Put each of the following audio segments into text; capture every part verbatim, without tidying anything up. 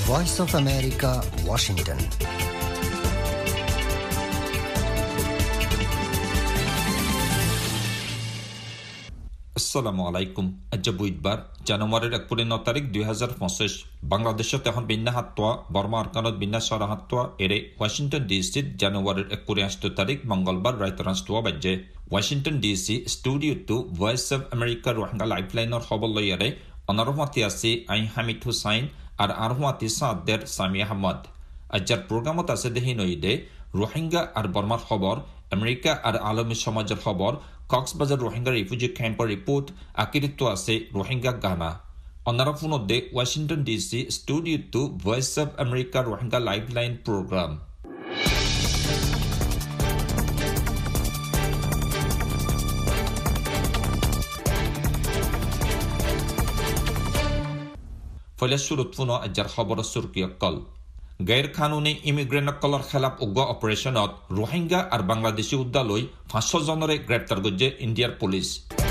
Voice of America, Washington. আসসালামু আলাইকুম। আজ বুধবার জানুয়ারির একপুরে ন তারিখ দুই হাজার পঁচিশ বাংলাদেশত এখন বিন্যা হাতোয়া বর্মা আরকানত বিন্যা সরা হাতোয়া এরে ওয়াশিংটন ডিসিত জানুয়ারির একপুরে আষ্ট তারিখ মঙ্গলবার রায়তরাষ্ট্র বাজ্যে Washington DC studio to Voice of America Rohingya লাইফলাইনের খবর লইয়ারে অনারহমাতি আছে আই হামিদ হুসাইন আর আরহমাতি সাদ্দের সামি আহমদ। আজ্জার প্রোগ্রামত আছে দেহি নইদে রোহিঙ্গা আর বর্মার খবর, আমেরিকা আর আলমী সমাজের খবর, কক্সবাজার রোহিঙ্গা রিফিউজি ক্যাম্পের রিপোর্ট, আকিরিত্ব আছে রোহিঙ্গা গানা। অনারফুনদে Washington DC studio to Voice of America Rohingya Lifeline programme. ফলে সুরতফুন আজ্জার খবর সুরকিয়কল গैर कानूनी ইমিগ্রেন্টসকলৰ খেলাপ উগ্ৰ অপাৰেশ্যনত ৰোহিংগা আৰু বাংলাদেশী উদ্যালৈ পাঁচশ জনৰে গ্ৰেপ্তাৰ কৰিছে ইণ্ডিয়াৰ পুলিচ।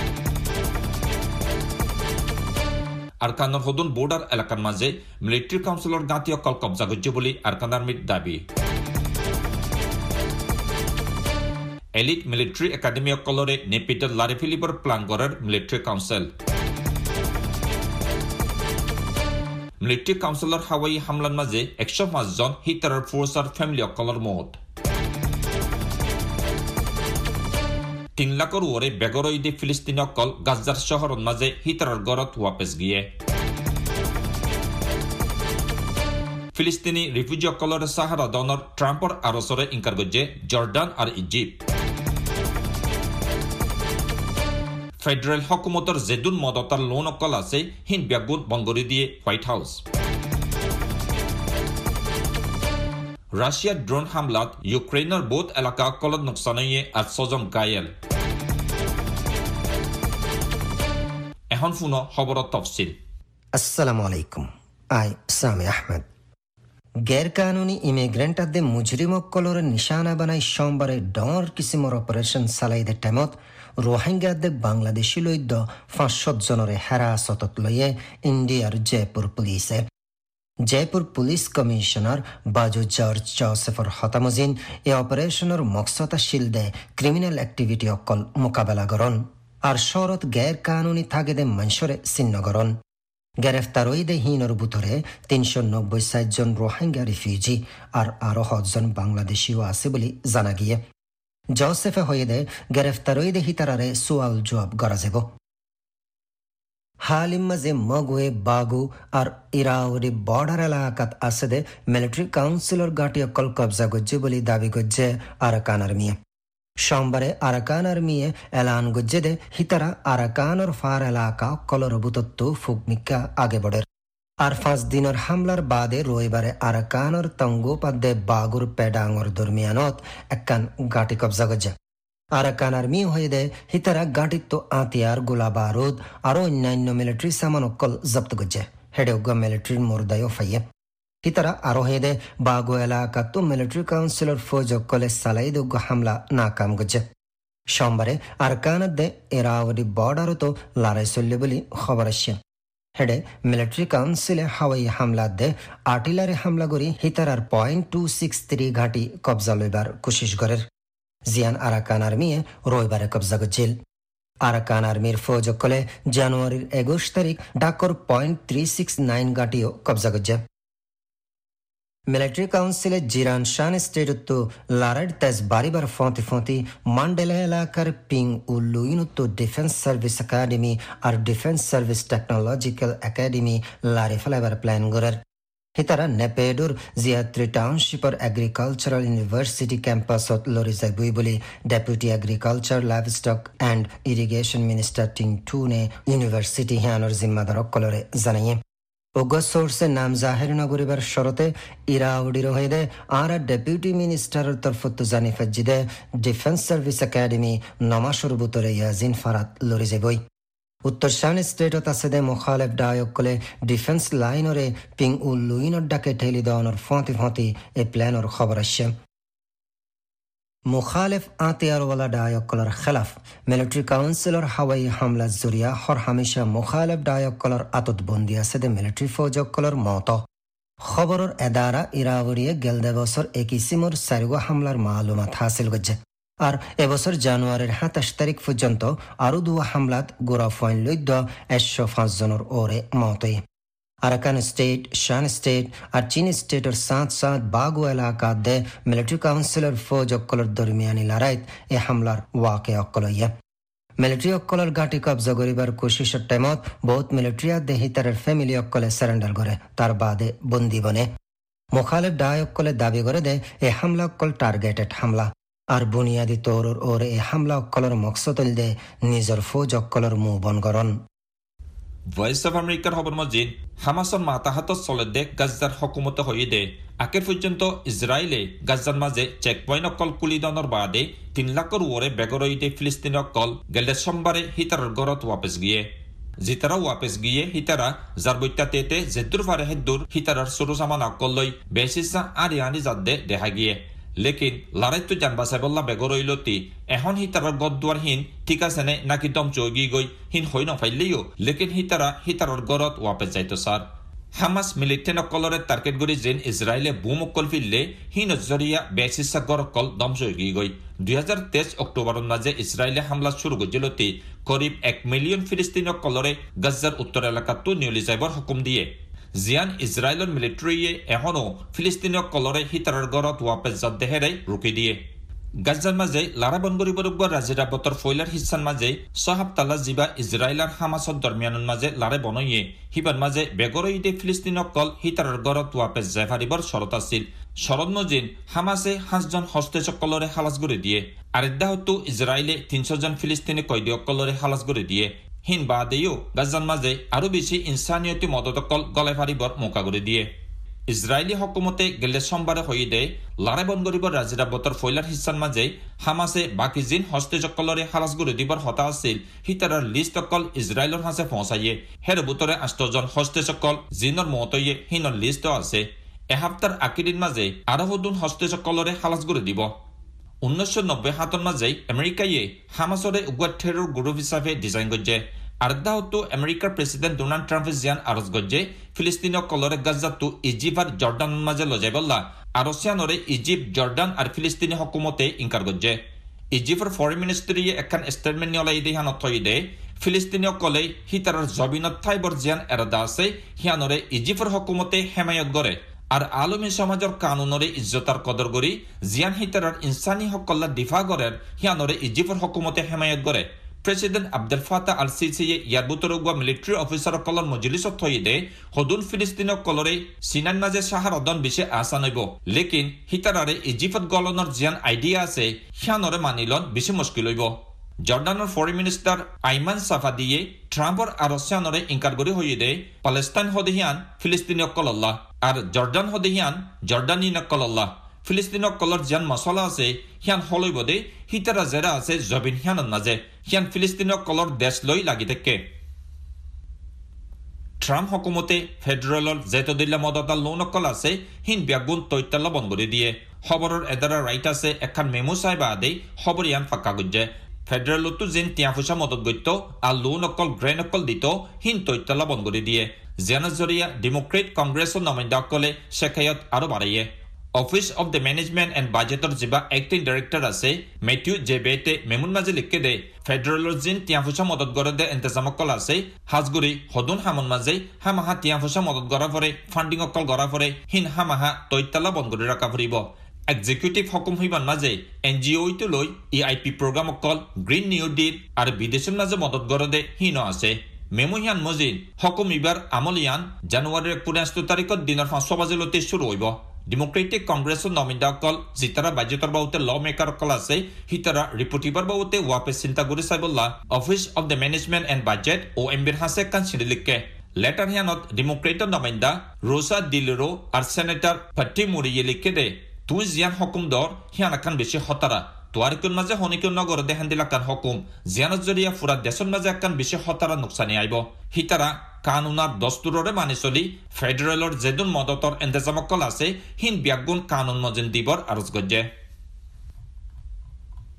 আৰকানৰ সদন বৰ্ডাৰ এলেকাৰ মাজে মিলিটাৰী কাউন্সিলৰ গাঁতীসকল কব্জা কৰিছে বুলি আৰকান আৰ্মীৰ দাবী। এলিট মিলিটাৰী একাডেমীসকলৰে নেপিটত লাৰি ফিলিবৰ প্লান কৰাৰ মিলিটাৰী কাউন্সিল। মিলিটাৰী কাউন্সিলৰ হাৱাই হামলাৰ মাজে একশ পাঁচ জন হিটাৰৰ ফ'ৰ্চৰ ফেমিলিসকলৰ মত। তিন লাখৰ ওৰে বেগৰ ঈদে ফিলিস্তিনীসকল গাজাৰ চহৰৰ মাজে হিটাৰৰ গড়ত ৱাপেছ গিয়ে। ফিলিস্তিনী ৰিফিউজিসকলৰ চাহাৰা দনৰ ট্ৰাম্পৰ আৰচৰে ইনকাৰ কৰিছে জৰ্ডান আৰু ইজিপ্ত। ফেডারেল হকুমতর জেদুন মদতার লোন অকল আছে হিন ব্যাগুন বঙ্গরি দিয়ে হোয়াইট হাউস। রাশিয়ার ড্রোন হামলাত ইউক্রেনের বহুত এলাকা অকলত নোকসান হয়ে আটশ জন গায়েল। এখন ফুন খবরত তফসিল। আসসালামু আলাইকুম। আই সামি আহমেদ। গैर कानूनी ইমিগ্রেন্টদের মুজরিমসকলৰ নিশানা বনাই সোমবাৰে ডৰ কিছিমৰ অপাৰেশ্যন চালাইদে টাইমত ৰোহিংগাদের বাংলাদেশী লৈদ্য পাঁচশ জনৰে হেৰাচতত লৈয়ে ইণ্ডিয়াৰ জয়পুৰ পুলিচে। Jaipur police commissioner Biju George জোসেফৰ হতামজিন এই অপাৰেশ্যনৰ মকসদ আছিল দে ক্ৰিমিনেল এক্টিভিটি অকল মোকাবেলা কৰণ আৰু চহৰত গैर কানুনী থাকেদে মঞ্চৰে চিহ্নকৰণ। গ্রেফতার হইদে হিনর বুতরে তিনশো নব্বই ষাট জন রোহিঙ্গা রিফিউজি আর আরো সাতজন বাংলাদেশীও আছে বলে জানা গিয়ে। জোসেফে হইদে গ্রেফতার হইদে হিতারারে সোয়াল জবাব করা যাব। হালিম মাঝে মগুয়ে বাগু আর ইরাউরি বর্ডার এলাকাত আছে দে মিলিটারি কাউন্সিলর গাটি অকল কবজা করছে বলে দাবি করছে আরাকান আর্মি। সোমবারে আরাকান আর্মিয়ে এলান গজ্জে দে হিতারা আরাকানর ফার এলাকা কলর বুতত্ব ফুকমিকা আগে বড়ের। আর পাঁচ দিনের হামলার বাদে রবিবারে আরাকানর তঙ্গোপাধ্যে বাগুর পেডাঙর দরমিয়ানত একখান গাটি কবজা গজ্জে। আরাকান আর্মি হয়ে দে হিতারা গাটিত আতিয়ার গোলা বারুদ আরো অন্যান্য মিলিটারি সামান অকল জব্দ গজ্জে। হেডে মিলিটারির মোরদায়ও ফাইয়ে হিতারা আরো হেদে বাগো এলাকাত মিলিটারি কাউন্সিলর ফৌজকলে সালাইদুগ হামলা নাকাম গজ্জে। সোমবারে আরকানদে এরাওয়ারি বর্ডারত লড়াই চললে বলে খবর আসছে। হেডে মিলিটারি কাউন্সিলে হাওয়াই হামলা দে আর্টিলারি হামলা করি হিতারার পয়েন্ট টু সিক্স থ্রি ঘাটি কবজা লইবার কোশিশ করের। জিয়ান আরাকান আর্মিয়ে রবিবারে কবজা গজ্জিল। আরাকান আর্মির ফৌজকলে জানুয়ারির একুশ তারিখ ডাকর পয়েন্ট থ্রি সিক্স নাইন ঘাটিও কবজা গজ্জে। মিলিটারি কাউন্সিলে জিরান শান স্টেট লারাড তেজ বারিবার ফতি ফতি মান্ডেলা এলাকার পিং উল্লুইনুত্তো ডিফেন্স সার্ভিস একাডেমি আর ডিফেন্স সার্ভিস টেকনোলজিক্যাল একাডেমি লারি ফেলাইবার প্ল্যান করার। হিতারা নেপেডুর জিয়াত্রি টাউনশিপর এগ্রিকালচারাল ইউনিভার্সিটি ক্যাম্পাসত লরি যাইবই বলে deputy agriculture livestock and irrigation minister টিং টুনে ইউনিভার্সিটি হিয়ানোর জিম্মাদারক কলরে জানাইয়ে। উগ্র সোর্সে নাম জাহের নগরীবার শরতে ইরাউডির হয়ে আর ডেপুটি মিনিস্টারের তরফত জানি ফজ্জিদে ডিফেন্স সার্ভিস একাডেমি নমাসর বুতরে ইয়াজিন ফারাত লরি যাবই। উত্তর শান স্টেটত আছে দে মুখালেফ ডায়কলে ডিফেন্স লাইনরে পিং উল্লুইনর ডাকে ঠেলি দেওয়ানোর ফতি ফতি এ প্ল্যানর খবর আসছে। মুখালেফ আতিয়ারওয়ালা ডায়কলর খেলাফ মিলিটারি কাউন্সিলর হাওয়াই হামলা জরিয়া হর হামেশা মুখালেফ ডায়কলর আতত বন্দি আছে দে মিলিটারি ফৌজকলর মত খবরের এদারা ইরাওরিয়ে গেলদে বছর একিসিমর সারিগো হামলার মালুমাত হাসিল করছে আর এবছর জানুয়ারির সাতাশ তারিখ পর্যন্ত আরও দু হামলাত গোড়া ফয়েন লৈদ্য একশো পাঁচ জনের ওরে মতই আরাকান স্টেট শান স্টেট আর চীন স্টেটের সাথ সাথ বাগু এলাকা দে মিলিটারি কাউন্সিলর ফৌজ অক্কলের দরমিয়ানি লড়াইত এ হামলার ওয়াকে অক্কলইয়া মিলিটারি অক্কলের ঘাটি কবজা করিবার কোশিশের টাইমত বহুত মিলিটারি দে হিতারের ফ্যামিলি অক্কলে সারেন্ডার করে তার বাদে বন্দি বনে মোখালেব ডাই অক্কলে দাবি করে দে এ হামলা অক্কল টার্গেটেড হামলা আর বুনিয়াদি তৌরর ওরে এ হামলা অক্কলের মকসদল দে নিজের ফৌজ অক্কলের মুহ বন করন ভয়েস অফ আমেরিকার খবর মজিদ হামাসর মাতাহাতত চলে দে গাজ্জার হকুমতে হয়ে দে আকের পর্যন্ত ইসরায়েলে গাজ্জার মাঝে চেকপয়েন্ট অকল কুলিদনের বাদে তিন লাখর ওরে বেগরইদে ফিলিস্তিনি অকল গেলে সোমবারে হিতারর গড়ত ওয়াপেস গিয়ে জিতারা ওয়াপেস গিয়ে হিতারা যার বৈত্যা তেতে জেদ্দুর ফারে হেদ্দুর হিতারার সরু সামান অকল লই বেশিসা আরি আনি যাদ্দে দেখা গিয়ে লেকিন লড়াইতো জানবা সাইবল্লা বেগরইলতি এখন হিতারার গদ্দুয়ার হিন ঠিক আছে নে নাকি দম চৌগি গই হিন হই নফাইলেও লেকিন হিতারা হিতারর গড়ত ওয়াপেস যাইতো স্যার হামাস মিলিটেন অকলরে টার্গেট গরি যেন ইসরায়েলে বুম অকল ফিরলে হিন জরিয়া বেসিসা গড় অকল দম চৌগি গই দুই হাজার তেইশ অক্টোবরের মাঝে ইসরায়েলে হামলা শুরু গজিলতি করিব এক মিলিয়ন ফিলিস্তিনি অকলরে গাজ্জার উত্তর এলাকাতো নিউলি যাইবার হুকুম দিয়ে জিয়ান ইসরায়েলের মিলিটারিয়ে এখনো ফিলিস্তিনি অকলরে হিতারর গড়ত ওয়াপেস যাত দেহেরে রুকি দিয়ে গাজ্জার মাঝে লারাবন গরিবরব্বর রাজিরা বতর ফয়লার হিসান মাঝে সহাবতাল্লা জিবা ইসরায়েল আর হামাসর দরমিয়ানের মাঝে লারে বনইয়ে হিবার মাঝে বেগরইদে ফিলিস্তিনি অকল হিতারর গড়ত ওয়াপেস জাইফারিবর শরত আছিল শরৎ মজিন হামাসে পাঁচজন হস্তেজ অকলরে হালাস করে দিয়ে আরেকদা হতো ইসরায়েলে তিনশো জন ফিলিস্তিনি কয়েদি অকলরে হালাস করে দিয়ে হিন বাদেও গাজ্জার মাঝে আরো বেশি ইনসানিয়তি মদত অকল গলায় ফারিবর মোকা করে দিয়ে ইসরায়েলি হকুমতে গেলে সোমবারে হয়ে দেয় লারাবন গরিবর রাজিরা বতর ফয়লার হিসার মাঝে হামাসে বাকি জিন হস্তেজ অকলরে হালাস করে দিবার হতা আছিল হিতারার লিস্ট অকল ইসরায়েলের হাসে পৌঁছাইয়ে হের বুতরে আষ্টজন হস্তেজ অকল জিনর মতইয়ে হিনর লিস্ট আছে এহাপ্তার আকিদিন মাঝে আরো হদুন হস্তেজ অকলরে হালাস করে দিব উনিশশো নব্বই হাতর মাঝে আমেরিকাইয়ে হামাসরে উগুয়া টেরর গ্রুপ হিসাবে ডিজাইন করছে আরেকদা হতো আমেরিকার প্রেসিডেন্ট ডোনাল্ড ট্রাম্পের জিয়ান আরজ গজ্জে ফিলিস্তিনি কলরে গাজ্জাতো ইজিপ্ট আর জর্ডান মাঝে লজাইবল্লা আরসিয়ানরে ইজিপ্ট জর্ডান আর ফিলিস্তিনি হকুমতে ইনকার গজ্জে ইজিপ্টর ফরেন মিনিস্ট্রিয়ে একখান স্টেটমেন্ট নিয়লাই দিয়ে হানত থই দে ফিলিস্তিনি কলে হিতারার জবিনত থাইবর জিয়ান এরাদা আছে হিয়ানরে ইজিপ্টর হকুমতে হেমায়ত গড়ে আর আলমী সমাজের কানুনরে ইজ্জতার কদর করি জিয়ান হিতারার ইনসানি হকল্লা দিফা গড়ের হিয়ানরে ইজিপ্টর হকুমতে হেমায়ত গড়ে প্রেসিডেন্ট আব্দুল ফাতাহ আল সিসিয়ে ইয়ার বুতরগুয়া মিলিটারি অফিসার কলর মজলিসত থই দে হদুল ফিলিস্তিন কলরে সিনান মাঝে সাহার অদন বিশে আশা নইব লেকিন হিতারারে ইজিপ্ট গলনের জিয়ান আইডিয়া আছে হিয়ানরে মানিলন বেশি মুশকিল হইব জর্ডানের ফরেন মিনিস্টার আইমান সাফা দিয়ে ট্রাম্পর আরসিয়ানরে ইনকার করে হইয়ে দে পালেস্তাইন হদেহিয়ান ফিলিস্তিনি কলল্লাহ আর জর্ডান হদেহিয়ান জর্ডানি নকলল্লাহ ফিলিস্তিনি কলর জিয়ান মশলা আছে হিয়ান হলইব দে হিতারা জেরা আছে জবিন হিয়ানন মাঝে হিয়ান ফিলিস্তিনি কলর দেশ লই লাগি থাকে ট্রাম্প হকুমতে ফেডারেলর জেতদিল্লা মদতাল লোন অকল আছে হিন ব্যাগুন তৈতাল্লা বন্ধ করে দিয়ে খবরের এদারা রাইট আছে এখান মেমু সাহেবা আদে খবর ইয়ান ফাঁকা গুজে ফেডারেলতো যেন তিয়া পয়সা মদত গত্য আর লোন অকল গ্রেন অকল দিত হিন তৈতাল্লা বন্ধ করে দিয়ে জিয়ানের জরিয়া ডেমোক্রেট কংগ্রেসের নমিন্দা অকলে শেখায়ত আরো বাড়াইয়ে office of the management and বাজেটর যা অ্যাক্টিং ডাইরেক্টর আছে মেথিউ জেবেতে মেমুন মাঝে লিখে দে ফেডারেলর জিন তিয়া পয়সা মদত গড়ে দে এন্তেজাম অকল আছে হাজগুড়ি হদুন হামন মাঝে হামাহা তিয়া পয়সা মদত গড়া পরে ফান্ডিং অকল গড়া পরে হিন হামাহা তৈতাল্লা বন্ধ করে রাখা ফুরিব এক্সিকিউটিভ হকুম হইবার মাঝে এনজিও তো লই ই আই পি প্রোগ্রাম অকল গ্রিন নিউ ডিল আর বিদেশের মাঝে মদত গড়ে দে হিন আছে মেমুহিয়ান মজিদ হকুম ইবার আমলিয়ান জানুয়ারির পনেরো তারিখত দিনের পাঁচশো বাজিলতে শুরু হইব ডেমোক্রেটিক কংগ্রেসের নমিন্দা অকল জিতারা বাজেটর বাবুতে ল মেকার অকল আছে হিতারা রিপোর্টিবার বাবুতে ওয়াপে চিন্তা করে চাইবল্লা office of the management and budget ও এমবির হাসে কান ছিঁড়ি লিখে লেটার হিয়ানত ডেমোক্রেটর নমিন্দা রোসা দিলেরো আর সেনেটর পাটি মুড়িয়ে লিখে দে তুই জিয়ান হকুম দর হিয়ান খান বেশি হতারা তোয়ারিকুন মাঝে হনিকুন নগর দেহান দিলা কান হকুম জিয়ানত জরিয়া ফুরা দেশন মাঝে একখান বেশি হতারা নুকসানি আইব হিতারা কানুনার দস্তুররে মানি চলি ফেডারেলর যেদুন মদতর এন্তেজাম অকল আছে হিন ব্যাগুন কানুন মজিন দিবর আরজ গজ্জে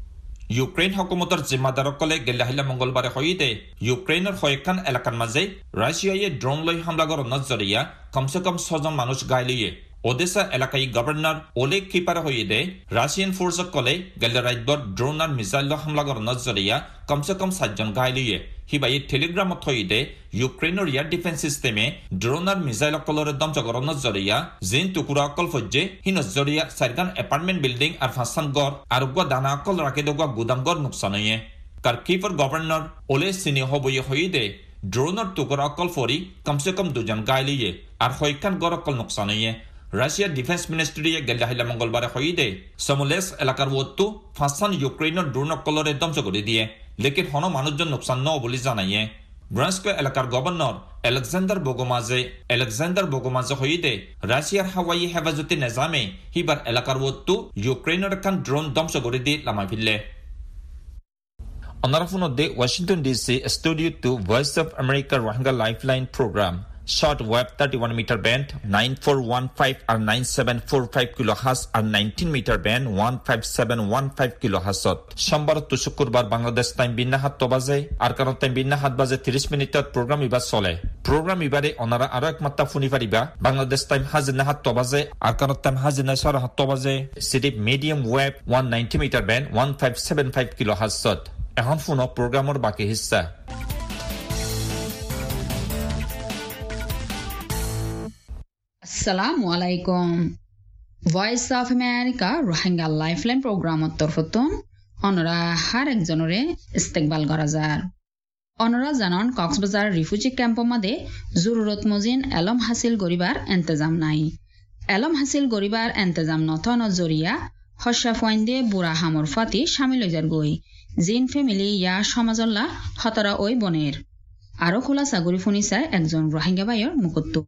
ইউক্ৰেইন হকুমতৰ জিম্মাদাৰসকলে গেলাহিলা মংগলবাৰে সৈতে ইউক্ৰেইনৰ কয়েকখন এলেকাৰ মাজে ৰাছিয়ায়ে ড্ৰোন লৈ হামলা কৰাৰ জৰিয়া কমসে কম ছজন মানুষ গাইলিয়ে ওডেসা এলাকায় গভর্নর ওলেগ কিপার হইদে রাশিয়ান ফোর্সকলে গেল রাজ্যৰ ড্ৰোন আৰু মিসাইল হামলা কৰাৰ জৰিয়া কমসে কম সাতজন গাইলিয়ে হিবাই টেলিগ্রামত হইদে ইউক্ৰেইনৰ এয়ার ডিফেন্স সিস্টেমে ড্ৰোন আৰু মিসাইলসকলৰ ধ্বংস কৰাৰ জৰিয়া জিন টুকুৰা অকল ফজ্জে হিনৰ জৰিয়া চাৰিখন এপাৰ্টমেন্ট বিল্ডিং আৰু পাঁচখন ঘৰ আৰু গোৱা দানা অকল ৰাখি দোৱা গুদামঘৰ নোকচান হয়ে কাৰ্কিফৰ গভৰ্নর ওলে চিনি হবয়ে হইদে ড্ৰোনৰ টুকুৰা অকল ফৰি কমসে কম দুজন গাইলিয়ে আৰু ছয়খন ঘৰ অকল নোকচান হয়ে রাশিয়ার ডিফেন্স মিনিস্ট্রিয়ে গেলাহিলা মঙ্গলবারে হইদে সমলেস এলাকার ওত্তু ফাঁসান ইউক্রেইনের ড্রোন অকলরে ধ্বংস করে দিয়ে লেকিন হন মানুষজন নোকসান ন বলে জানাইয়ে ব্রান্স্ক এলাকার গভর্নর আলেকজান্ডার বোগোমাজে আলেকজান্ডার বোগোমাজে হইদে রাশিয়ার হাওয়াই হেফাজতি নিজামে হিবার এলাকার ওত্তু ইউক্রেইনের একখান ড্রোন ধ্বংস করে দিয়ে লামাই ফিরলে অনারাফুনদে Washington DC studio to Voice of America Rohingya Lifeline programme short wave thirty-one meter band nine four one five or nine seven four five kilohertz or nineteen meter band one five seven one five kilohertz সোমবার to শুক্রবার Bangladesh time বিন্না সাত বাজে আর কারণ time বিন্না সাত বাজে ত্রিশ মিনিটত programme ইবার চলে প্রোগ্রাম ইবারে অনারা আরো এক মাত্রা শুনি পারিবা বাংলাদেশ টাইম হাজিনা সাত বাজে আর কারণ টাইম হাজিনা সাড়ে সাত বাজে সিটি medium wave one ninety meter band one five seven five kilohertz এখন ফোন প্রোগ্রামের বাকি হিস্সা আসসালামু আলাইকুম Voice of America Rohingya Lifeline প্রোগ্রামত তরফতন অনরা হার একজনরে ইস্তেকবাল করা যার অনরা জানন কক্সবাজার রিফিউজি ক্যাম্প মাদে জরুরত মজিন এলম হাসিল করিবার ইন্তজাম নাই এলম হাসিল করিবার ইন্তজাম নথন জরিয়া হস্যা ফয়েন্দে বুড়া হামর ফাতি শামিল হইজার গই জিন ফ্যামিলি ইয়া সমাজল্লা হতরা ওই বনের আরো খোলা সাগরি ফুনিসায় একজন রোহিঙ্গা ভাইয়ের মুকুত্তু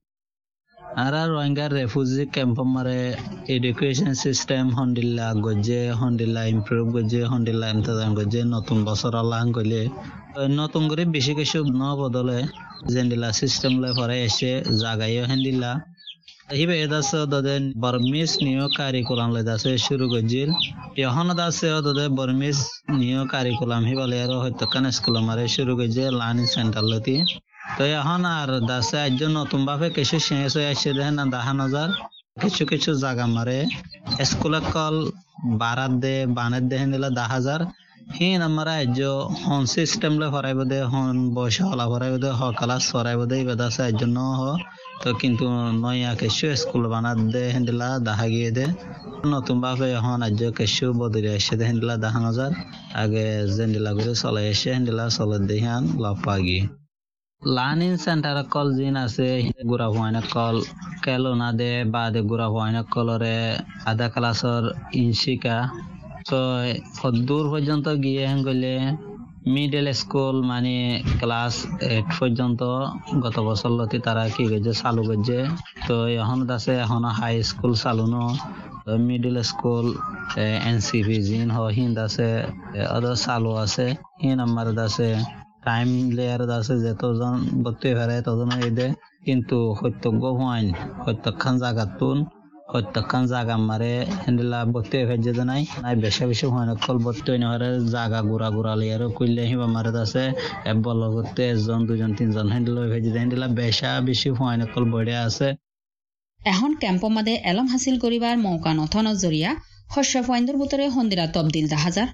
Ara Rohingya refugee camp mare education system hondilla goje hondilla improve goje hondilla intazam goje notun bosor Allah gole notun gore beshi কিছু ন বদলে জেন্ডিলা সিস্টেম লে পরে এসে জাগায় হন্দিলা হিবে এদাসে দদেন বর্মিস নিও কারিকুলাম লে দাসে শুরু গজিল এখন দাসে দদে বর্মিস নিও কারিকুলাম হিবালে আর হয়তো কান স্কুল মারে শুরু গজে লার্নিং সেন্টার লতি তো এখন আর দাসে একজন নতুন ভাবে কিছু শেষ হয়ে আসছে দেখেন না দেখা নজর কিছু কিছু জায়গা মারে স্কুলে কল বারাত দে বানের দেহেন দিলে দা হাজার হিন আমরা আজ হন সিস্টেম লে হরাইব দে হন বয়স হলা হরাইব দে হ ক্লাস হরাইব দে বেদাসে একজন ন হ তো কিন্তু নয়া কিছু স্কুল বানাত দে হেন্দিলা দেখা গিয়ে দে নতুন ভাবে এখন আজ কিছু বদলে আসছে দেখেন দিলা দেখা নজর আগে জেন্দিলা করে চলে এসে হেন্দিলা চলে দেহান লাপা গিয়ে লার্নিং সেন্টার কল জিন আছে গুড়া হওয়াইনা কল কেলোনা দে বা দে গুড়া হওয়াইনা কলরে আধা ক্লাসর ইনশিকা তো দূর পর্যন্ত গিয়ে গেলে মিডল স্কুল মানে ক্লাস এইট পর্যন্ত গত বছর লতি তারা কি গেছে চালু করছে তো এখন আছে এখন হাই স্কুল চালু ন মিডল স্কুল এনসিপি জিন হ হিন্দ আছে আদর চালু আছে হিন আমার আছে টাইম লেয়ার আছে যতজন বত্তি ফেরে তজন এদে কিন্তু সত্যজ্ঞ হওয়াইন সত্যখান জাগাতুন সত্যখান জাগা মারে হেন্দিলা বত্তি ফেজে নাই নাই বেশা বেশি হয় না কল বত্তি নহরে জাগা গুড়া গুড়া লেয়ার কইলে হিবা মারে আছে এবল করতে একজন দুজন তিনজন হেন্দিলা ফেজে হেন্দিলা বেশা বেশি হয় না কল বড়ে আছে এখন ক্যাম্প মাদে এলম হাসিল করিবার মৌকা নথন জরিয়া হস্য ফয়েন্দর ভিতরে হন্দিরা তবদিল দেখা যায়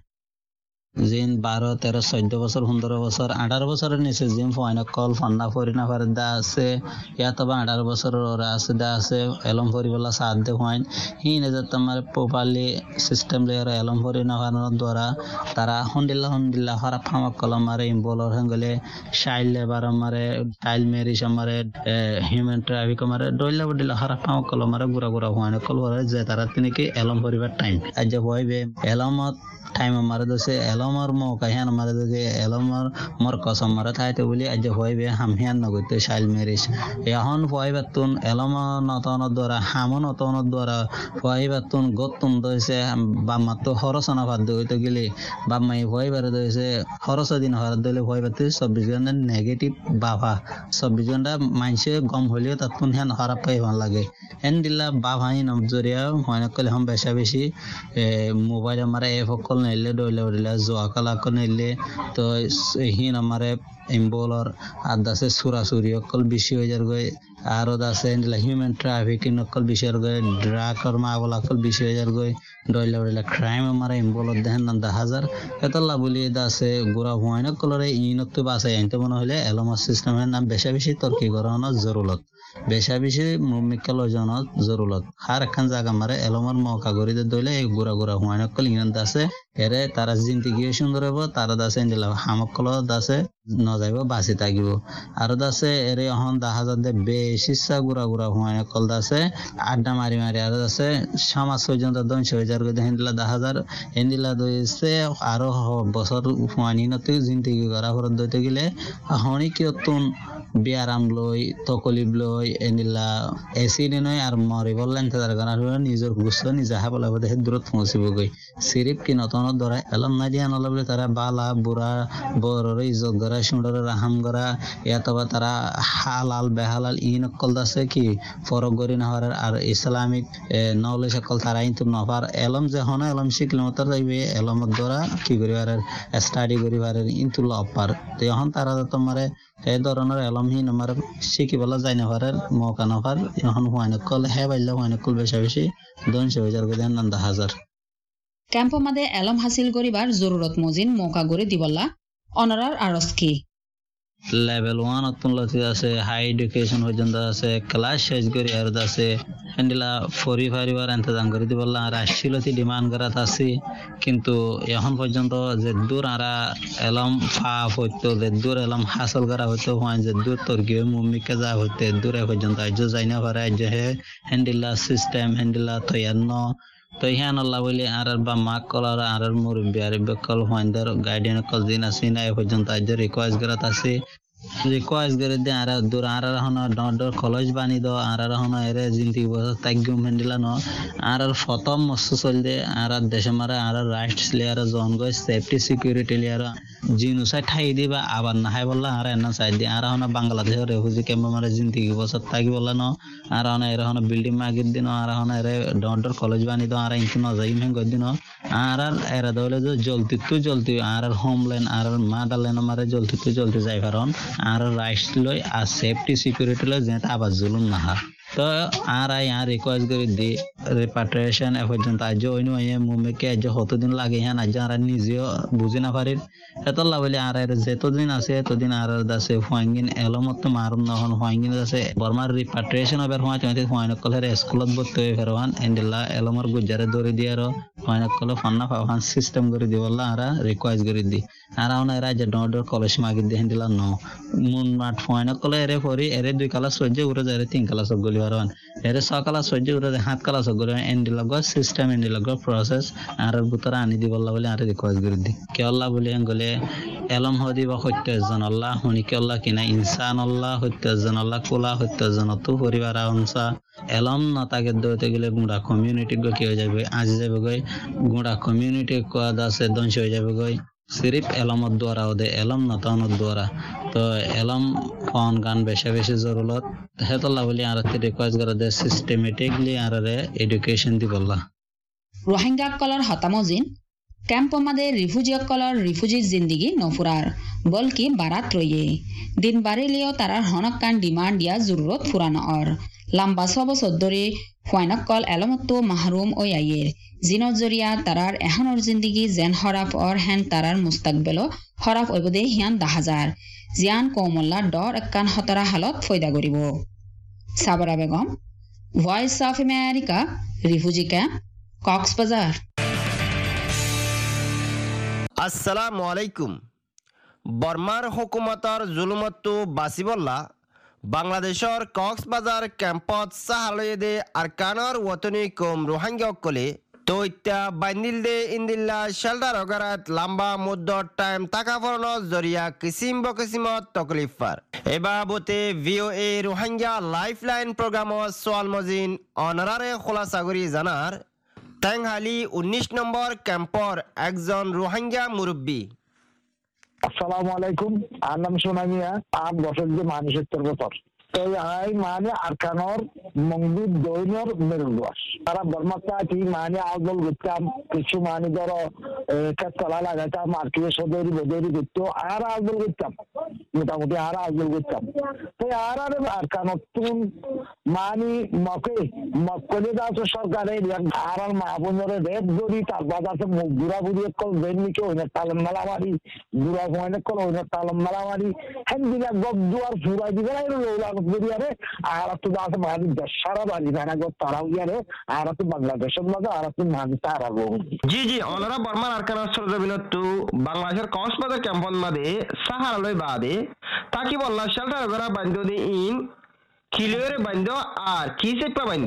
জিন বারো তেরো চোদ্দ বছর পনেরো বছর আঠারো বছরের নিচে জিম ফয়না কল ফান্না ফরিনা ফারে দা আছে ইয়াত বা আঠারো বছরের ওরা আছে দা আছে এলম ফরিবলা সাথ দে হইন হিন যে তোমার প্রপারলি সিস্টেম লেয়ার এলম ফরিনা ফানোর দ্বারা তারা হন্দিল্লা হন্দিল্লা ফারা ফামা কলম মারে ইম্বলর হঙ্গলে চাইল্ড লেবার মারে চাইল্ড ম্যারিজ মারে হিউম্যান ট্রাফিক মারে ডইলা বডিলা ফারা ফামা কলম মারে গুড়া গুড়া হইন কল হরে যে তারা তিনি কি এলম ফরিবার টাইম আজ হইবে এলমত টাইম মারে দছে এলমর মৌকা হিয়ান মারে দছে এলমর মর কসম মারে থাইতে বলি আজ হইবে হাম হিয়ান নগতে চাইল্ড ম্যারিজ এখন হইবাতুন এলম নতনের দ্বারা হামন নতনের দ্বারা হইবাতুন গতুন দইছে বামাতো খরচনা ভাত দইতে গেলে বামাই হইবারে দইছে খরচ দিন হরাত দইলে হইবাতে চব্বিশ ঘন্টা নেগেটিভ বাভা চব্বিশ ঘন্টা মানসে গম হলেও তাতুন হিয়ান খারাপ পাই ভাল লাগে এন দিলা বাভাই নজরিয়া হয় কলে হম বেশা বেশি মোবাইল মারে এ ফকল নেলে ডইলে উড়িলে জোয়া কালাক নেলে তো হিন আমারে ইম্বলর আর দাসে সুরাসুরি অকল বেশি হয়ে যার গই আরো দাসে হিউম্যান ট্রাফিকিং অকল বেশি হয়ে গই ড্রাগ আর মাগল অকল বেশি হয়ে যার গই ডইলে উড়িলে ক্রাইম আমারে ইম্বলর দেহেন না দা হাজার এতলা বলি দাসে গোরা হুয়াইন কলরে ইনত্ব বাসে আইনতে মনে হইলে এলমাস সিস্টেমের নাম বেশা বেশি তর্কি করানো জরুরত বেশা বেশি মুমিকাল জনত জরুরত হার একখান জায়গা মারে এলমার মৌকা গরিতে দইলে এই গোরা গোরা হুয়াইন কল ইন দাসে এরে তারা জিন্দিগি সুন্দর হইব তারা দাসে দিলা হামকল দাসে ন যাইব বাঁচি থাকিব আৰু দাসে এরে অহন দা হাজার দে বেশিসা গুড়া গুড়া হুয়াইন কল দাসে আড্ডা মারি মারি আর দাসে সমাজ পর্যন্ত ধ্বংস হয়ে যার গই হেন্দিলা দা হাজার হেন্দিলা দইছে আরো বছর হুয়ানি নতে জিন্দিগি করা হরত দইতে গেলে হনি কিয়তুন বিয়ারাম লই তকলিব লই এনিলা এসিড নয় আর মরি বললেন তার গানা নিজের গুছ নিজে হাবলা বদে দূরত পৌঁছিব গই সিরিপ কি নতন ধরা এলম না দিয়া নলবলে তারা বালা বুড়া বড় ইজ্জত গরা সুন্দর রাহাম গরা ইয়াতবা তারা হালাল বেহালাল ইন কল দাসে কি ফরক গরি না হওয়ার আর ইসলামিক নলেজ সকল তারা কিন্তু নফার এলম যে হন এলম শিখলে মতর যাইবে এলমত দ্বারা কি করিবার স্টাডি করিবার কিন্তু লপার তো এখন তারা তোমারে এই ধরনের এলমহীন আমার শিখিবলা যাই না পারে মৌকা না পার এখন হুয়াইন কল হে বাইলে হুয়াইন কল বেশা বেশি দনশো হাজার গদেন নন্দা হাজার ক্যাম্প মাদে এলম হাসিল করিবার জরুরত মজিন মৌকা গড়ে দিবল্লা অনারার আরস কি লেভেল ওয়ান অত্যন্ত আছে হাই এডুকেশন পর্যন্ত আছে ক্লাস শেষ করি আর আছে হ্যান্ডিলা ফরি ফারিবার ইন্তজাম করে দিবল্লা আর আসছিলতি ডিমান্ড করাত আছে কিন্তু এখন পর্যন্ত যে দূর আরা এলম ফা হইতো যে দূর এলম হাসল করা হইতো হয় যে দূর তর্কি মুমিকে যা হইতে দূরে পর্যন্ত আজ যাই না পারে আজ হে হ্যান্ডিলা সিস্টেম হ্যান্ডিলা তৈয়ার ন তো ইহান আল্লাহ বলি আর বা মাক কলার আর মুরব্বী আর বেকল হইন্দার গাইডেন কল দিন আছে না পর্যন্ত আজ রিকোয়েস্ট করাত আছে রিকোয়েস্ট করে দে আর দূর আর হন ডর কলেজ বানি দ আর হন এরে জিন্দি বছর তাগ্যম হেন্ডিলা ন আর প্রথম মস্ত চল দে আর দেশে মারা আর রাইটস লেয়ার জন গই সেফটি সিকিউরিটি লেয়ার জিনুসাই ঠাই দিবা আবার না হাই বললা আর এনা সাইড দি আর হন বাংলাদেশের রেফিউজি ক্যাম্প মারা জিন্দি বছর তাগি বললা ন আর হন এর হন বিল্ডিং মাগির দিন আর হন এরে ডর কলেজ বানি দ আর ইনকু ন যাই মেন গই দিন আর এরা দলে যে জলতি তু জলতি আর হোমল্যান্ড আর মাদারল্যান্ড মারে জলতি তু জলতি যাই কারণ আর রাইটস লই আর সেফটি সিকিউরিটি লই যেটা আবার জুলুম না হয় তো আর यहाँ रिक्वेस्ट कर दी रिपाट्रिएशन ए পর্যন্ত আজ ওইনো এ মুমেকে আজ কতদিন লাগে হ্যাঁ আজ আর নিজে বুঝি না পারি এত লাভলে আর এর যতদিন আছে ততদিন আর দাসে ফাইঙ্গিন এলমত মারুম না হন ফাইঙ্গিন দাসে বর্মার রিপাট্রিয়েশন এর হয় তুমি ফাইন কলের স্কুলত বলতে ফেরওয়ান এন্ডলা এলমর গুজারে দরি দিয়ার ফাইন কলে ফান্না ফান সিস্টেম করে দিবল্লা আর রিকোয়েস্ট করে দি আর আউন এর আজ ডর কলেজ মাগি দি এন্ডলা ন মুন মাঠ ফাইন কলে এর পরি এর দুই কালা সহ্য উড়ে যায় তিন কালা সগলি হারওয়ান এর সকালা সহ্য উড়ে হাত কালা সগলি এন্ডলা গো সিস্টেম এন্ডলা গো প্রসেস আর বুতরা আনি দিবল্লা বলে আর রিকোয়েস্ট করে দি কে আল্লাহ বলে গলে এলম হদি বা সত্য এজন আল্লাহ শুনিকে আল্লাহ কিনা ইনসান আল্লাহ সত্য এজন আল্লাহ কোলা সত্য এজন তো পরিবার অংশা এলম না তাকে দৌড়তে গেলে গুঁড়া কমিউনিটি গো কি হয়ে যাবে আজ যাবে গই গুঁড়া কমিউনিটি কোয়াদ আছে ধ্বংস হয়ে যাবে গই সিরিফ এলমত দ্বারা ওদের এলম না তাওনত দ্বারা তো এলম ফোন গান বেশি বেশি জরুরত হেতল্লা বলি আর রিকোয়েস্ট করে দে সিস্টেমেটিকলি আর এডুকেশন দিবল্লা রোহিঙ্গা কলর হতামজিন ক্যাম্প মাদে রিফিউজি কলর রিফিউজি জিন্দিগি নফুরার বলকি বারাত রয়ে দিন বাড়িলেও তারার হনকান ডিমান্ড দিয়া জরুরত ফুরানো অর লম্বা ছ বছর ধরে ফুয়াইনকল এলমত্ত মাহরুম ও আইয়ের জিনত জরিয়া তারার এহানোর জিন্দিগি যেন হরাফ অর হেন তারার মুস্তাকবেল হরাফ ঐবদে হিয়ান দাহাজার জিয়ান কৌমল্লা ডর একান হতরা হালত ফয়দা করিব Sabra Begum Voice of America refugee camp Cox's Bazar আসসালামু আলাইকুম বর্মার হুকুমতর জুলুমতো বাসিবল্লা বাংলাদেশৰ কক্সবাজার ক্যাম্পত সাহালয়ে আরকানর ওতনি কম রোহিঙ্গা কলে তৈত্যা বাইন্দিল দে ইন্দিল্লা শেল্টার অগারাত লম্বা মুদ্দত টাইম টাকা ফরণত জরিয়া কিসিম বকিসিমত তকলিফ পার এবাবতে ভিওএ রোহিঙ্গা লাইফলাইন প্রোগ্রামত সোয়াল মজিন অনারারে খোলাসা করি জানার ট্যাংহালি উনিশ নম্বর ক্যাম্পর একজন রোহিঙ্গা মুরব্বী আসসালামু আলাইকুম। আর নাম সোনামিয়া, আট বছর যে মানুষের তোর বছর তো আই মানে আরকানর মঙ্গিত দৈনর মেরুদোয়াস তারা বর্মাতা কি মানে আউদল গুতাম কিছু মানে ধরো কাতলা লাগাতাম আর কি সদরি বদরি দিত আর আউদল গুতাম মোটামুটি আর আউদল গুতাম তো আর আর আরকানর তুন মানে মকে মকলে দাস সরকারের আর আর মাহবুবরে রেড দড়ি তারপর আছে বুড়া বুড়ি কল বেনিকে ওইনা তালম মালামারি বুড়া ফোনে কল ওইনা তালম মালামারি হ্যান্দিলা গব দুয়ার ফুরাই দিবে না লোলা গরিয়ারে আর তো দাস মারি দশারা বাড়ি না গো তারাও ইয়ারে আর তো বাংলাদেশের মধ্যে আর তো মানি তারাবো জি জি অনরা বর্মার আরকানার সরজবিনতু বাংলাদেশের কক্সবাজার ক্যাম্পন মাদে সাহারালয় বাদে তাকি বললা শেল্টার গরা বান্ধ দি ইন কিলোরে বান্ধ আর কি সেপা বান্ধ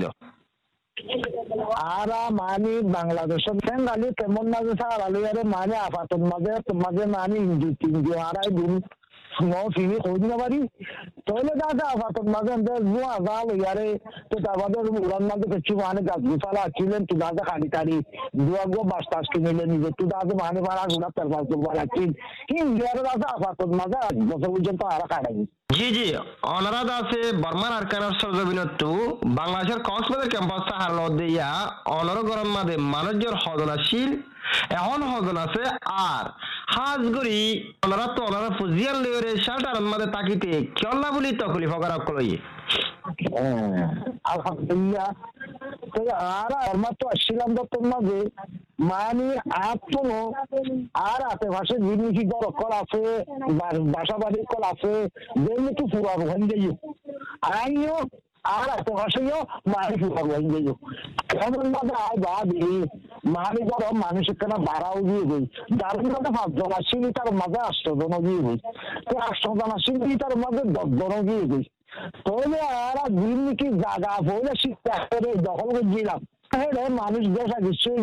আরা মানে বাংলাদেশের বেঙ্গালি কেমন মাঝে সাহারালয় আরে মানে আপাতত মাঝে মাঝে মানে ইঞ্জি তিনজি আড়াই দিন নো ফিনি কইনা বাড়ি তাহলে দাদা আপাতত মাঝে জুয়া জাল ইয়ারে তো তারপরে উড়ান মাঝে কিছু মানে গাছ গুছালা ছিলেন তো দাদা খালি তারি জুয়া গো বাস টাস কিনে নিজে তো দাদা মানে পাড়া গুড়া পেরপাল তো বলা চিন ইন্ডিয়ার দাদা আপাতত মাঝে বছর পর্যন্ত আরা কাটাই জি জি অনারা দাসে বর্মার আরকানার সরজবিনতু বাংলাদেশের কক্সবাজার ক্যাম্পাস সাহারালয় দিয়া অনর গরম মাদে মানুষের হজনাশীল এখন হজন আছে আর হাজগরি ওনারা তো ওনারা ফুজিয়াল লেয়ারে শালটার মধ্যে তাকিতে কেলা বলি তকলিফ করা কলই আলহামদুলিল্লাহ তো আর আমার তো আসছিলাম তো তোমাকে মানে আপনো আর আশেপাশে জিনিস ধরো কল আছে বাসা বাড়ির কল আছে যেমনি তো পুরো ওখান দিয়ে আইও আর আশেপাশেও মানে পুরো ওখান দিয়ে কেমন মধ্যে আয় বাদি মানে ধরো মানুষের কেন বাড়াও দিয়ে গই যার মধ্যে পাঁচজন আসছিলি তার মাঝে আটজন দিয়ে গই তো আটজন আসছিলি তার মাঝে দশজন দিয়ে গই তাহলে আর দিন কি জায়গা বলে শিক্ষা করে দখল করছিলাম মানুষ দেশা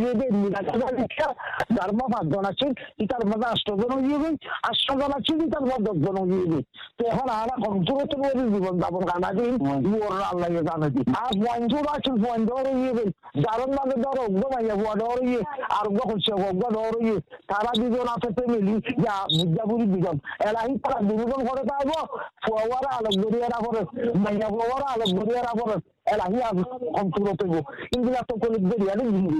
ধর্ম পাঁচজন আছে তার মধ্যে আটজন দিয়ে গই আটজন আছে তার মধ্যে দশজন দিয়ে গই তো এখন আমরা কমজোর জীবন যাপন কানা দিন আল্লাহ জানা দিই আর পয়েন্ট আছে পয়েন্ট ধরে ইয়ে গই যার মাঝে ধরো অগ্ন মাইয়া হুয়া ডর ইয়ে আর অগ্ন করছে অগ্ন ডর ইয়ে তারা দুজন আছে ফ্যামিলি যা বুদ্ধাপুরি দুজন এলাহি তারা দুজন করে থাকবো ফুয়ারা আলোক গড়িয়ারা করে মাইয়া ফুয়ারা আলোক গড়িয়ারা করে এলাহি আর কমজোর হইব ইন্দিরা তো কলিক গড়িয়ারে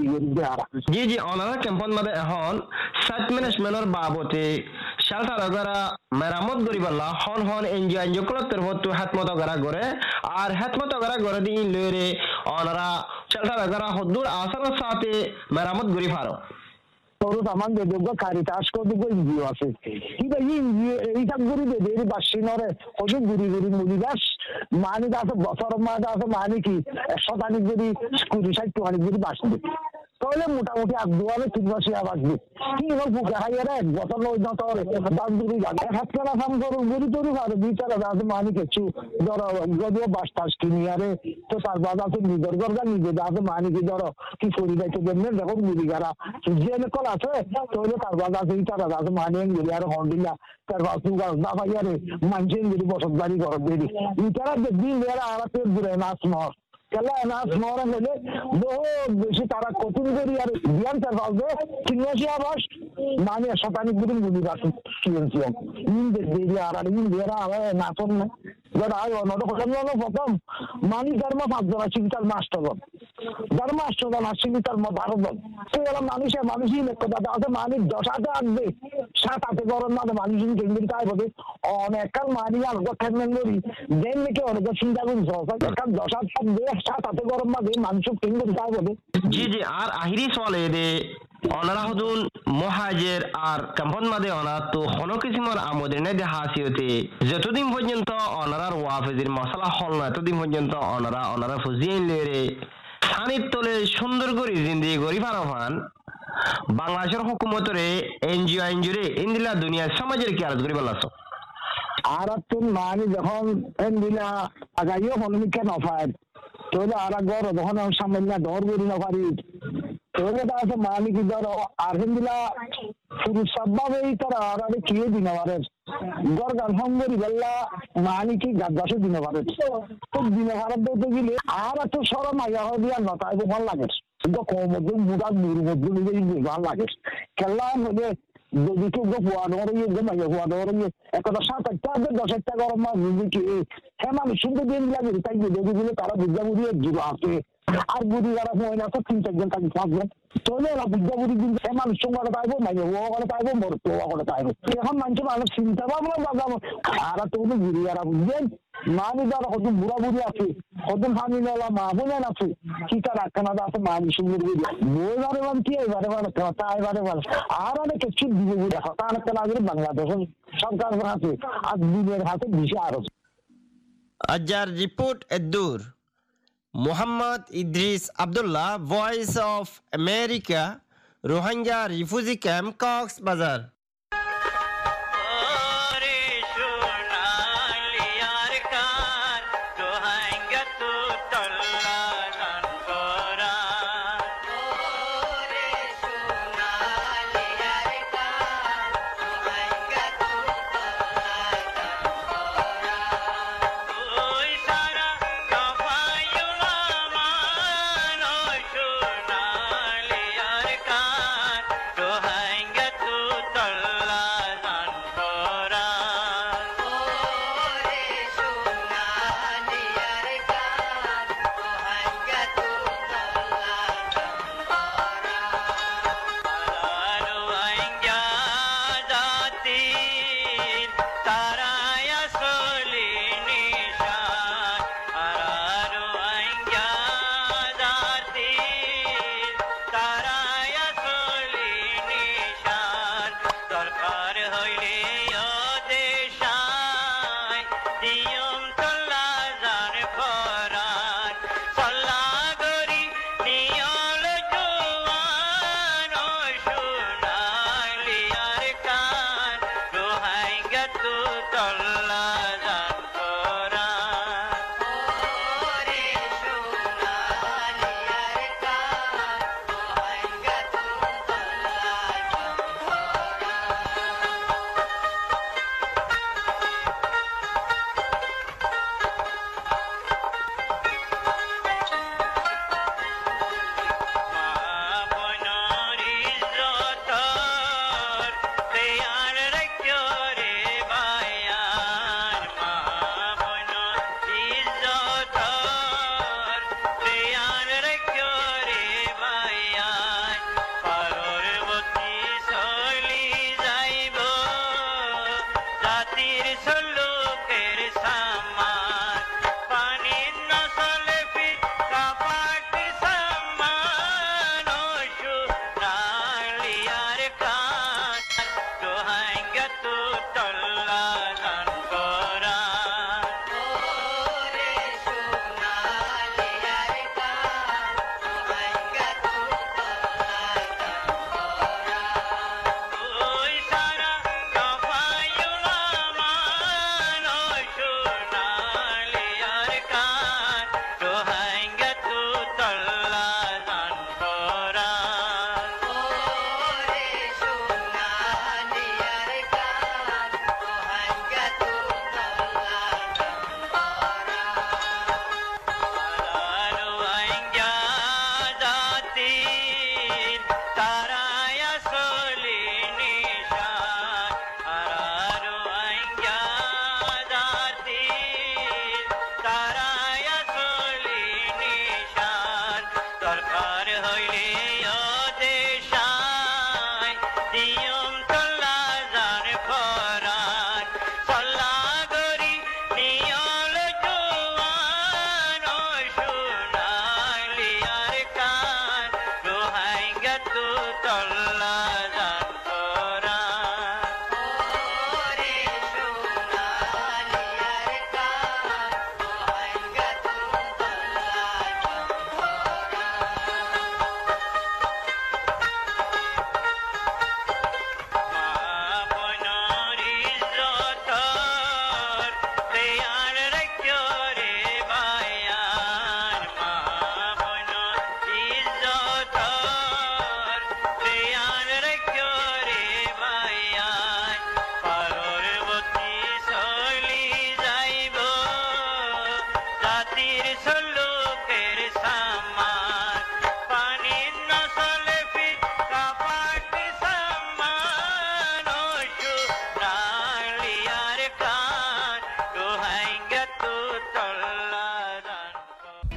জি জি অনারা ক্যাম্পন মাদে এখন সাইট ম্যানেজমেন্টর বাবতে শালটার গরা মেরামত গরিবাল্লা হন হন এনজিও এনজিও কলতের হতো হাতমত গরা করে আর হাতমত গরা করে দিন লরে অনারা শালটার গরা হদ্দুর আসার সাথে মেরামত গরি ফারো তোর আমার যোগ্য কারিতাস কত ইঞ্জিও আছে কিন্তু এই ইঞ্জিও এই সব গরি দেবে এই বাসিনরে কত গুড়ি গুড়ি মুড়ি দাস মানে আছে বছর মাঝে আছে মানে কি শতাধিক যদি কুড়ি ষাট টুয়ানি যদি বাসবে তাহলে মোটামুটি এক দুয়ারে তিন মাসে বাঁচবে কি এবার বুকে হাইয়ারে এক বছর নয় না তোর দাম দুরি যাবে হাত করা কাম করো গুড়ি তৈরি করে দুই চার আছে মানে কিছু ধরো যদিও বাস টাস কিনি আরে তো তার বাদ আছে নিজের গরগা নিজে আছে মানে কি ধরো কি করি যাইতে দেবেন দেখো মুড়ি গাড়া যে কল আছে তাহলে তার বাদ আছে চার আছে মানে গুড়ি আর হন্ডিলা তার বাদ সুগার না ভাইয়ারে মানছেন গুড়ি বসত বাড়ি ঘর দেরি ইটারা দিন এরা আর পেট ঘুরে নাচ মর কেলা নাচ মরা হলে বহুত বেশি তারা কঠিন করি আর বিয়ান চার পাবে কিনবাসী আবাস মানে শতানিক গুলি মুড়ি বাস কিনছিলাম ইন্দে দেরি আর আর ইন্দিয়ারা আবার নাচন না যারা আয় অন্য প্রথম মানি ধর্ম পাঁচজন আছে তার মাস্টার ধর্ম আষ্টজন আসছিল তার বারো জন তো এরা মানুষের মানুষই লেখো দাদা আছে মানুষ দশ হাতে আসবে সাত হাতে গরম না মানুষ কেন্দ্রিক তাই হবে অনেককাল মানি আর গঠন করি দেন নাকি অনেক চিন্তা করি সরকার দশ হাত থাকবে সাত হাতে গরম মাঝে মানুষ কেন্দ্রিক তাই হবে জি জি আর আহিরি সওয়ালে দে অনারা হদুন মহাজের আর কাম্পন মাদে অনা তো হন কিসিমর আমদের নাই দেখা আসিওতে যতদিন পর্যন্ত অনারার ওয়াফেজির মশলা হল না এতদিন পর্যন্ত অনারা অনারা ফুজিয়ে লেরে সানির তলে সুন্দর করে জিন্দিগি গরি ফারফান বাংলাদেশের হুকুমতরে এনজিও এনজিওরে ইন্দিলা দুনিয়া সমাজের কি আরজ করি বলাছো আর তো মানে যখন এনদিলা আগাইও হনমিকা নফায় তাহলে আর গড় যখন সামান্য ডর করি না পারি তাহলে তা আছে মানে কি ধরো আর্জেন্টিনা পুরুষ সবভাবেই তারা আর আরে কিয়ে দিন আমাদের গড় গান করি বললা মানে কি গাদ্দাসে দিন আমাদের তো দিন ভারত বলতে গেলে আর এত সরম আইয়া হয় দিয়া নতায় ভালো লাগে কিন্তু কম মধ্যে মুগা মুড় মধ্যে নিজে ভালো লাগে খেলা হলে যদি কেউ ফুয়া ধরে ইয়ে মাইয়া ফুয়া ধরে ইয়ে একটা সাত আটটা দশ একটা গরম মাছ বুঝি কি হ্যাঁ মানুষ শুনতে দিন লাগে তাই বুঝিগুলো তারা বুঝা বুঝিয়ে জীব আছে আর বুড়ি যারা মহিলা আছে তিন চারজন তাকে পাঁচজন চলে এরা বুঝা বুড়ি কিন্তু হ্যাঁ মানুষ সঙ্গে পাইবো মাইয়া ও করে পাইবো মোর তো করে পাইবো এখন মানুষ মানুষ চিন্তা ভাবনা বাজাবো আর তো বুড়ি যারা বুঝবেন মানি যারা কত বুড়া বুড়ি আছে কত ফানি নেওয়া মা বোনেন আছে কি তার একখানা আছে মানি সুন্দর বুড়ি বই বারে মান কি এবারে মানে কথা এবারে মানে আর অনেক কিছু দিবে বুড়ি কথা অনেকটা লাগে বাংলাদেশের সরকার হাতে আর দিনের হাতে বেশি আরো আজার রিপোর্ট এদুর Mohammad Idris Abdullah Voice of America Rohingya refugee camp Cox's Bazar Rohingya tu tal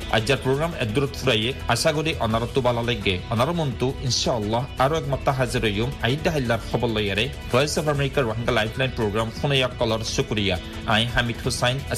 আজ্জার প্রোগ্রাম এদুরত ফুরাইয়ে আশা করি অনারতো বালা লাগে অনারমন্তু ইনশাআল্লাহ আরো এক মাত্তা হাজির হইম আইদা হাইলার খবর লইয়ারে Voice of America Rohingya Lifeline programme ফোনে কলার শুকরিয়া আই হামিদ হুসাইন